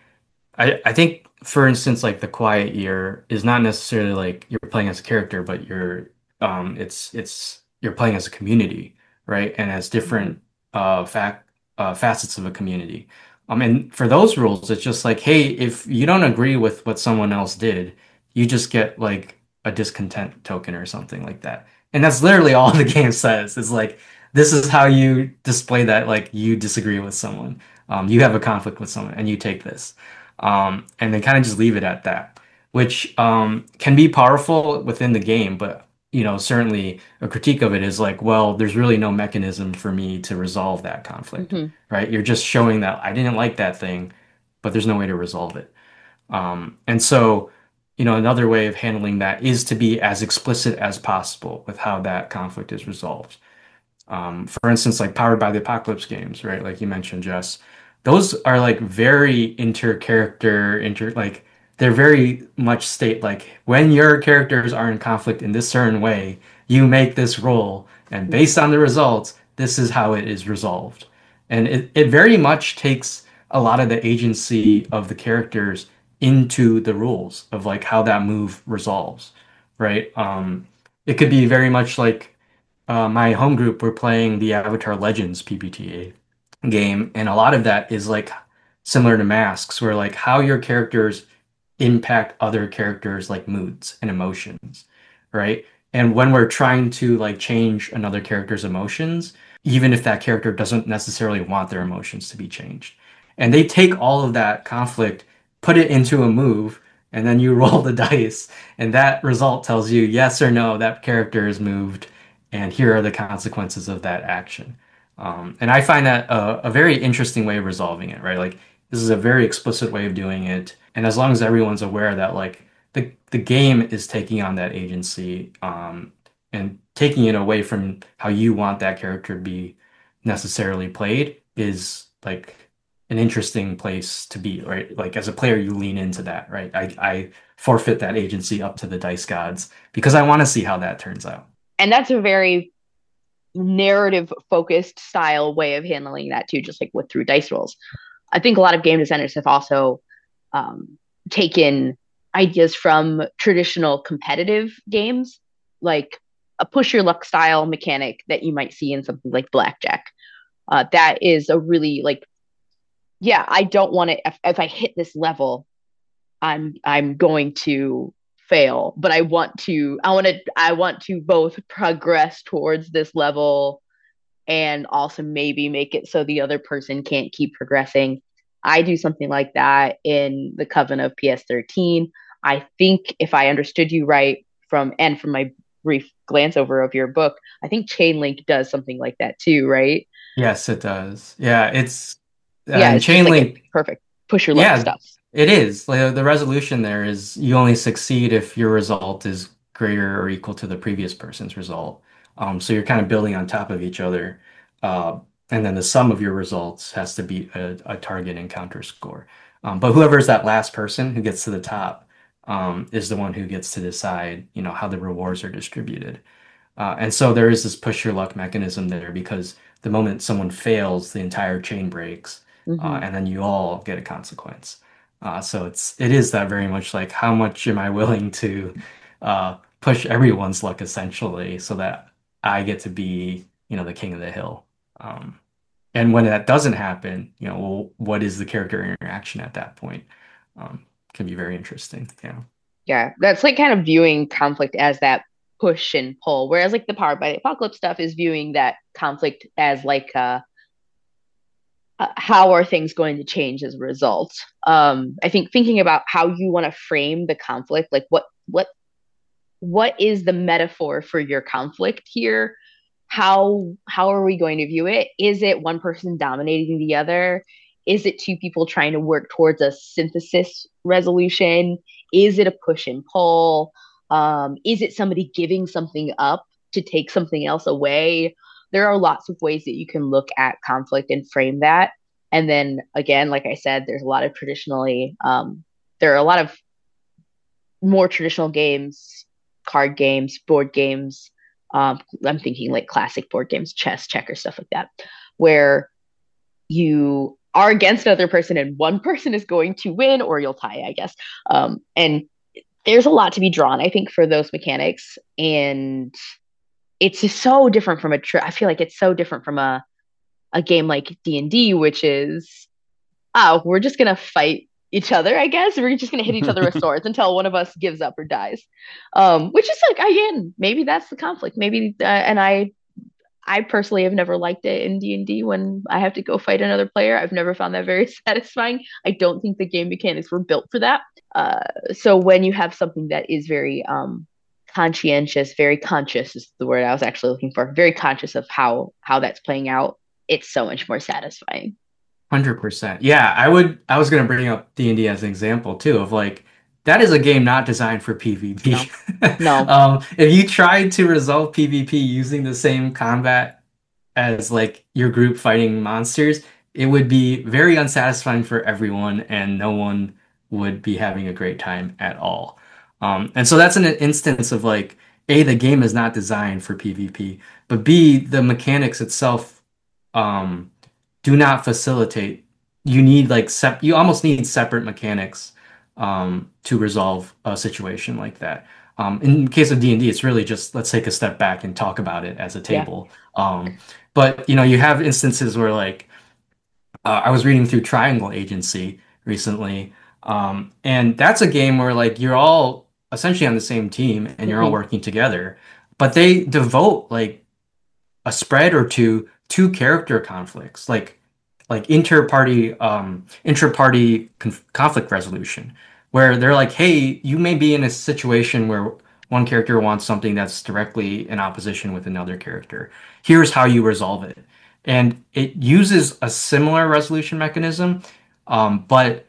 I, I think, for instance, like the Quiet Year is not necessarily like you're playing as a character, but you're um it's it's you're playing as a community, right? And as Mhm. different uh fact uh facets of a community. Um and for those rules, it's just like, hey, if you don't agree with what someone else did, you just get like a discontent token or something like that. And that's literally all the game says. Is like this is how you display that like you disagree with someone. Um, you have a conflict with someone and you take this um, and they kind of just leave it at that, which um, can be powerful within the game. But you know, certainly a critique of it is like, well, there's really no mechanism for me to resolve that conflict, Mhm. right? You're just showing that I didn't like that thing, but there's no way to resolve it. Um, and so, you know, another way of handling that is to be as explicit as possible with how that conflict is resolved. Um, for instance, like Powered by the Apocalypse games, right? Like you mentioned, Jess, those are like very inter-character, inter like they're very much state like when your characters are in conflict in this certain way, you make this roll, and based on the results, this is how it is resolved. And it, it very much takes a lot of the agency of the characters into the rules of like how that move resolves, right? Um, it could be very much like uh, my home group, we're playing the Avatar Legends P B T A game, and a lot of that is like similar to Masks, where like how your characters impact other characters' like moods and emotions, right? And when we're trying to like change another character's emotions, even if that character doesn't necessarily want their emotions to be changed. And they take all of that conflict, put it into a move, and then you roll the dice, and that result tells you yes or no, that character is moved and here are the consequences of that action. Um, and I find that a, a very interesting way of resolving it, right? Like this is a very explicit way of doing it, and as long as everyone's aware that like the the game is taking on that agency, um, and taking it away from how you want that character to be necessarily played is like an interesting place to be, right? Like as a player, you lean into that, right? I, I forfeit that agency up to the dice gods because I want to see how that turns out. And that's a very narrative focused style way of handling that too, just like with through dice rolls. I think a lot of game designers have also um, taken ideas from traditional competitive games, like a push your luck style mechanic that you might see in something like blackjack. Uh, that is a really like, yeah, I don't want to. If, if I hit this level, I'm I'm going to fail, but I want to. I want to. I want to both progress towards this level and also maybe make it so the other person can't keep progressing. I do something like that in the Coven of P S thirteen. I think if I understood you right from and from my brief glance over of your book, I think Chainlink does something like that too, right? Yes, it does. Yeah, it's uh, Yeah, in it's just like a Chainlink. perfect push your luck Yeah, stuff. it is. Like, the resolution there is you only succeed if your result is greater or equal to the previous person's result. Um, so you're kind of building on top of each other. Uh, and then the sum of your results has to beat a, a target encounter score. Um, but whoever is that last person who gets to the top um, is the one who gets to decide, you know, how the rewards are distributed. Uh, and so there is this push your luck mechanism there because the moment someone fails, the entire chain breaks, uh, Mm-hmm. and then you all get a consequence. Uh, so it's it is that very much like how much am I willing to uh, push everyone's luck essentially so that I get to be, you know, the king of the hill. Um, and when that doesn't happen, you know, well, what is the character interaction at that point? Um, can be very interesting. Yeah. Yeah, that's like kind of viewing conflict as that push and pull, whereas like the Powered by the Apocalypse stuff is viewing that conflict as like uh, uh, how are things going to change as a result. Um, I think thinking about how you want to frame the conflict, like what what what is the metaphor for your conflict here? How how are we going to view it? Is it one person dominating the other? Is it two people trying to work towards a synthesis resolution? Is it a push and pull? Um, is it somebody giving something up to take something else away? There are lots of ways that you can look at conflict and frame that. And then again, like I said, there's a lot of traditionally, um, there are a lot of more traditional games, card games, board games. Um, I'm thinking like classic board games, chess, checkers, stuff like that, where you are against another person and one person is going to win or you'll tie, I guess. Um, and there's a lot to be drawn, I think, for those mechanics. And it's just so different from a, I feel like it's so different from a, a game like D and D, which is, oh, we're just going to fight each other, I guess. We're just going to hit each other with swords until one of us gives up or dies. Um, which is like, again, maybe that's the conflict. Maybe, uh, and I, I personally have never liked it in D and D when I have to go fight another player. I've never found that very satisfying. I don't think the game mechanics were built for that. Uh, so when you have something that is very um, conscientious, very conscious is the word I was actually looking for, very conscious of how how that's playing out, it's so much more satisfying. one hundred percent. Yeah, I would I was going to bring up D and D as an example too of like that is a game not designed for PvP. No, no, Um, if you tried to resolve PvP using the same combat as like your group fighting monsters, it would be very unsatisfying for everyone and no one would be having a great time at all. Um, and so that's an instance of like, A, the game is not designed for PvP, but B, the mechanics itself um, do not facilitate. You need like sep you almost need separate mechanics um, to resolve a situation like that. Um, in case of D and D, it's really just let's take a step back and talk about it as a yeah, table. Um, but you know, you have instances where like uh, I was reading through Triangle Agency recently, um, and that's a game where like you're all essentially on the same team and you're all hmm working together, but they devote like a spread or two to character conflicts, like like inter-party um intra-party conf conflict resolution, where they're like, hey, you may be in a situation where one character wants something that's directly in opposition with another character. Here's how you resolve it. And it uses a similar resolution mechanism, um, but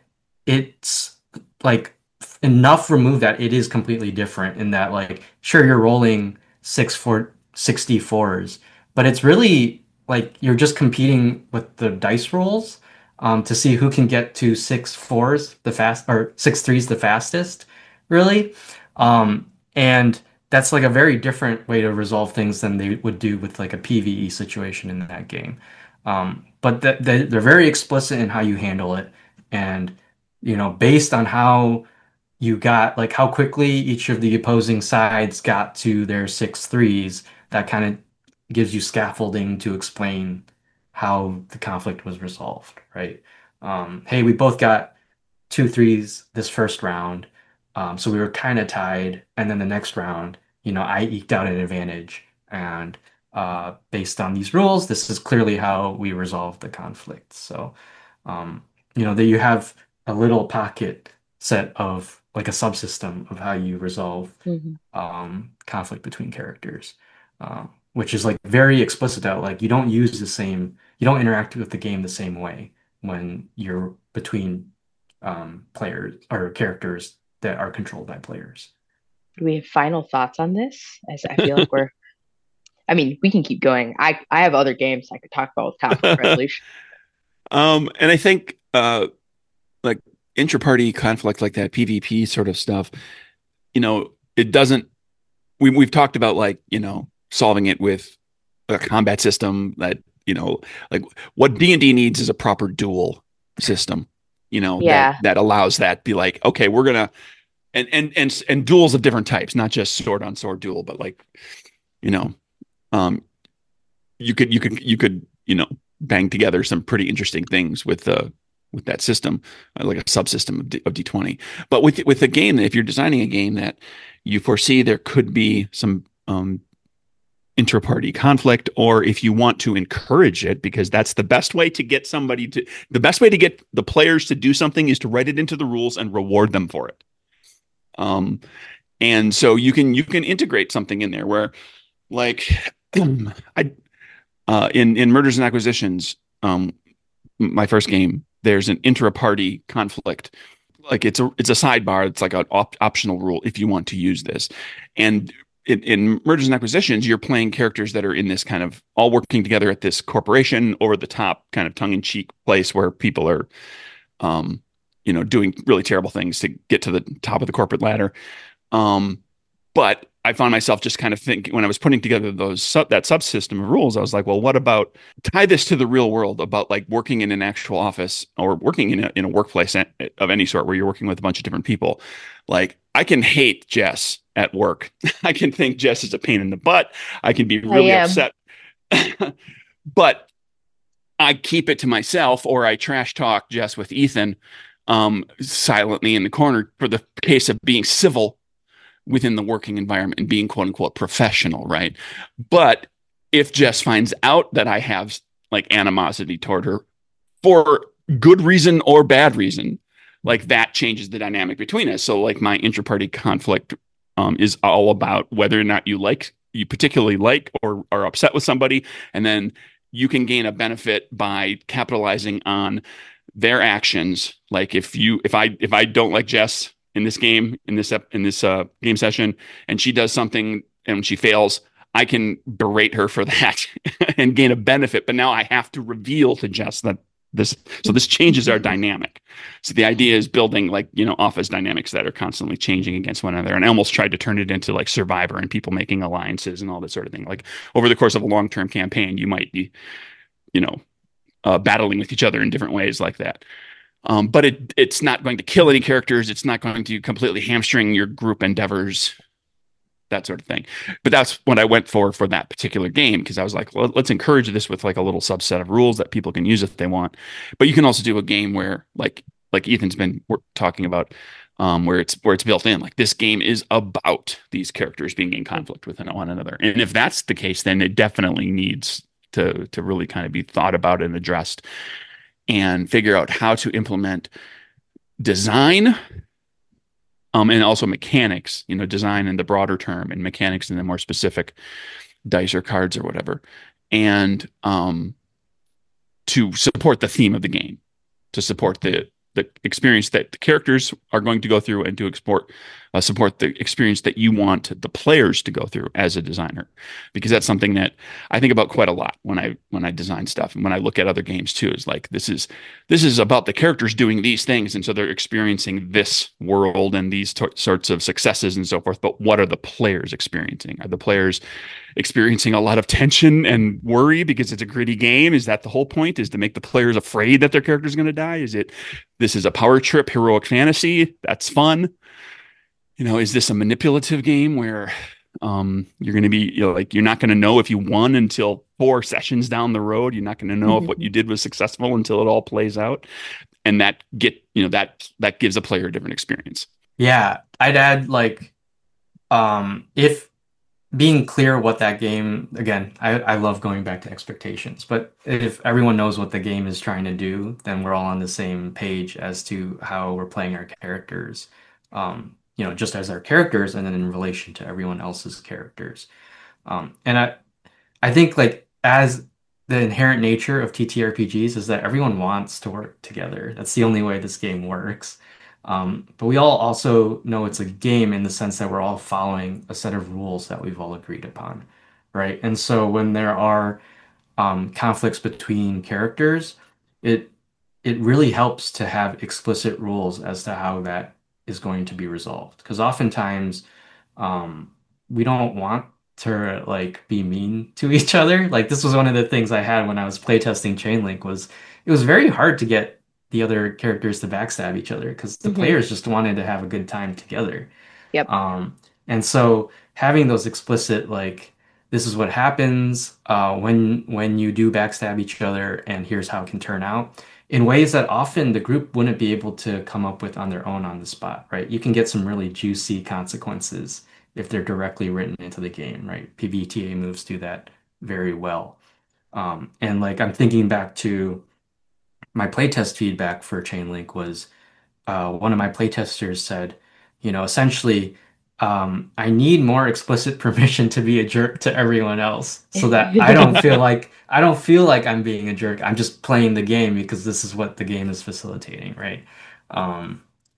it's like enough remove that it is completely different in that like sure you're rolling six for sixty-fours, but it's really like you're just competing with the dice rolls um, to see who can get to six fours the fast or six threes the fastest, really. Um, and that's like a very different way to resolve things than they would do with like a PvE situation in that game. Um, but th th they're very explicit in how you handle it, and you know, based on how you got like how quickly each of the opposing sides got to their six threes, that kind of gives you scaffolding to explain how the conflict was resolved, right? Um, hey, we both got two threes this first round, um, so we were kind of tied, and then the next round, you know, I eked out an advantage, and uh, based on these rules, this is clearly how we resolved the conflict. So, um, you know, that you have a little pocket set of like a subsystem of how you resolve hmm um, conflict between characters, um, which is like very explicit out. Like you don't use the same, you don't interact with the game the same way when you're between um, players or characters that are controlled by players. Do we have final thoughts on this? As I feel like we're, I mean, we can keep going. I I have other games I could talk about with conflict resolution. Um, and I think uh, like intra-party conflict like that, PvP sort of stuff, you know, it doesn't. We we've talked about like you know solving it with a combat system that you know like what D and D needs is a proper duel system, you know that Yeah, that allows that be like okay we're gonna and and and and duels of different types, not just sword on sword duel, but like you know um you could you could you could you know bang together some pretty interesting things with the with that system, uh, like a subsystem of, D, of D twenty. But with with a game, if you're designing a game that you foresee there could be some um, intra-party conflict, or if you want to encourage it, because that's the best way to get somebody to the best way to get the players to do something is to write it into the rules and reward them for it. Um, and so you can you can integrate something in there where like I uh, in in mergers and acquisitions, um, my first game, there's an intra-party conflict. Like it's a it's a sidebar. It's like an op- optional rule if you want to use this, and in, in mergers and acquisitions, you're playing characters that are in this kind of all working together at this corporation over the top kind of tongue in cheek place where people are, um, you know, doing really terrible things to get to the top of the corporate ladder. Um, but I found myself just kind of thinking when I was putting together those sub, that subsystem of rules, I was like, well, what about tie this to the real world about like working in an actual office or working in a, in a workplace of any sort where you're working with a bunch of different people. Like I can hate Jess at work. I can think Jess is a pain in the butt. I can be really upset, but I keep it to myself or I trash talk Jess with Ethan um, silently in the corner for the case of being civil within the working environment and being quote unquote professional, right? But if Jess finds out that I have like animosity toward her for good reason or bad reason, like that changes the dynamic between us. So like my inter-party conflict um, is all about whether or not you like, you particularly like or are upset with somebody. And then you can gain a benefit by capitalizing on their actions. Like if you, if I, if I don't like Jess in this game, in this in this uh, game session, and she does something and she fails, I can berate her for that and gain a benefit. But now I have to reveal to Jess that this, so this changes our dynamic. So the idea is building like, you know, office dynamics that are constantly changing against one another. And I almost tried to turn it into like Survivor and people making alliances and all that sort of thing. Like over the course of a long-term campaign, you might be, you know, uh, battling with each other in different ways like that. Um, but it it's not going to kill any characters. It's not going to completely hamstring your group endeavors, that sort of thing. But that's what I went for for that particular game because I was like, well, let's encourage this with like a little subset of rules that people can use if they want. But you can also do a game where like like Ethan's been talking about, um, where it's where it's built in. Like this game is about these characters being in conflict with one another. And if that's the case, then it definitely needs to to really kind of be thought about and addressed and figure out how to implement design um, and also mechanics, you know, design in the broader term and mechanics in the more specific dice or cards or whatever. And um, to support the theme of the game, to support the the experience that the characters are going to go through and to export, uh, support the experience that you want the players to go through as a designer, because that's something that I think about quite a lot when I when I design stuff and when I look at other games too. Is like this is this is about the characters doing these things, and so they're experiencing this world and these t- sorts of successes and so forth. But what are the players experiencing? Are the players experiencing a lot of tension and worry because it's a gritty game? Is that the whole point? Is to make the players afraid that their character is going to die? Is it this is a power trip, heroic fantasy? That's fun. You know, is this a manipulative game where um, you're going to be, you know, like you're not going to know if you won until four sessions down the road. You're not going to know if what you did was successful until it all plays out, and that get you know that that gives a player a different experience. Yeah, I'd add like um, if being clear what that game, again, I, I love going back to expectations, but if everyone knows what the game is trying to do, then we're all on the same page as to how we're playing our characters, um, you know, just as our characters and then in relation to everyone else's characters. Um, and I, I think like as the inherent nature of T T R P Gs is that everyone wants to work together. That's the only way this game works. Um, but we all also know it's a game in the sense that we're all following a set of rules that we've all agreed upon, right? And so when there are um, conflicts between characters, it it really helps to have explicit rules as to how that is going to be resolved. Because oftentimes um, we don't want to like be mean to each other. Like this was one of the things I had when I was playtesting Chainlink was it was very hard to get the other characters to backstab each other because the Mm-hmm. players just wanted to have a good time together. Yep. Um, and so having those explicit like this is what happens uh, when when you do backstab each other, and here's how it can turn out in ways that often the group wouldn't be able to come up with on their own on the spot, right? You can get some really juicy consequences if they're directly written into the game, right? P B T A moves do that very well. Um, and like I'm thinking back to my playtest feedback for Chainlink was uh, one of my playtesters said, you know, essentially, um, I need more explicit permission to be a jerk to everyone else so that I don't feel like I don't feel like I'm being a jerk. I'm just playing the game because this is what the game is facilitating, right? Um,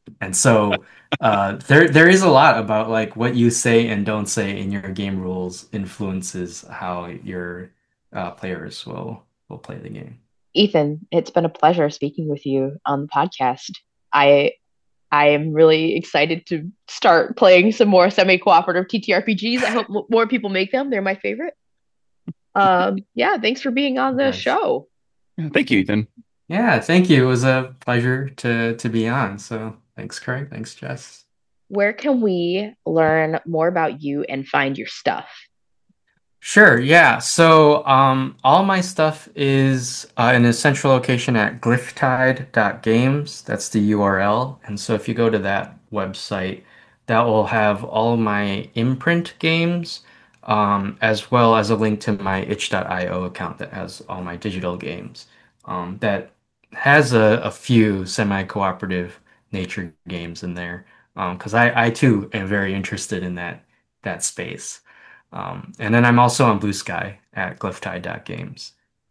And so uh, there there is a lot about like what you say and don't say in your game rules influences how your uh, players will will play the game. Ethan, it's been a pleasure speaking with you on the podcast. I I am really excited to start playing some more semi-cooperative T T R P Gs. I hope m- more people make them. They're my favorite. Um, yeah, thanks for being on the Nice. show. Thank you, Ethan. Yeah, thank you. It was a pleasure to to be on. So thanks, Craig. Thanks, Jess. Where can we learn more about you and find your stuff? Sure, yeah. So um, all my stuff is uh, in a central location at glyphtide dot games. That's the U R L. And so if you go to that website, that will have all my imprint games, um, as well as a link to my itch dot i o account that has all my digital games. Um, that has a, a few semi-cooperative nature games in there. Um, because I, I too am very interested in that that space. Um, and then I'm also on Blue Sky at glyphtide dot games.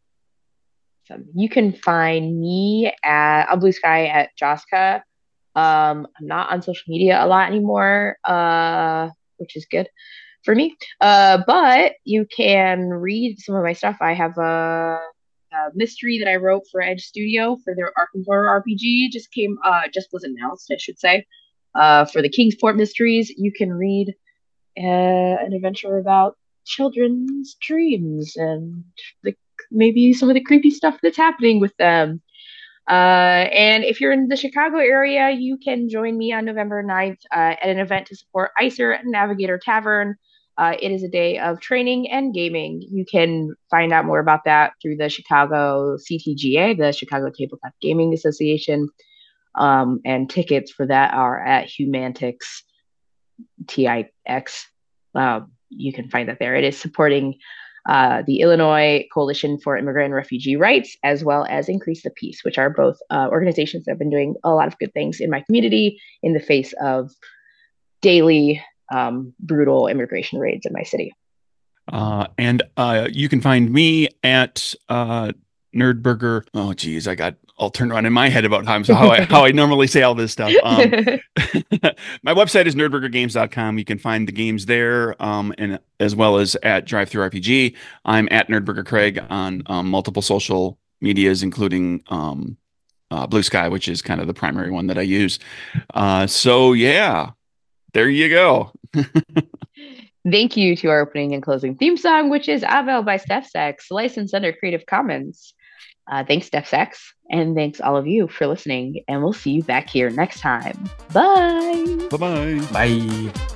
So you can find me at on Blue Sky at Joska. Um, I'm not on social media a lot anymore, uh, which is good for me. Uh, but you can read some of my stuff. I have a, a mystery that I wrote for Edge Studio for their Arkham Horror R P G. Just came, uh, just was announced, I should say. Uh, for the Kingsport Mysteries, you can read uh, an adventure about children's dreams and the maybe some of the creepy stuff that's happening with them. Uh, and if you're in the Chicago area, you can join me on November ninth uh, at an event to support ICER at Navigator Tavern. Uh, it is a day of training and gaming. You can find out more about that through the Chicago C T G A, the Chicago Tabletop Gaming Association. Um, and tickets for that are at Humantix T I X. Um, you can find that there. It is supporting uh, the Illinois Coalition for Immigrant and Refugee Rights, as well as Increase the Peace, which are both uh, organizations that have been doing a lot of good things in my community in the face of daily um, brutal immigration raids in my city. Uh, and uh, you can find me at uh, Nerdburger. Oh, geez, I got all turned around in my head about how, how I how I normally say all this stuff. Um, my website is nerdburger games dot com. You can find the games there, um, and as well as at DriveThruRPG. I'm at Nerdburger Craig on um, multiple social medias, including um, uh, Blue Sky, which is kind of the primary one that I use. Uh, so yeah, there you go. Thank you to our opening and closing theme song, which is Avel by StephSex, licensed under Creative Commons. Uh, thanks, StephSex, and thanks all of you for listening, and we'll see you back here next time. Bye! Bye-bye. Bye.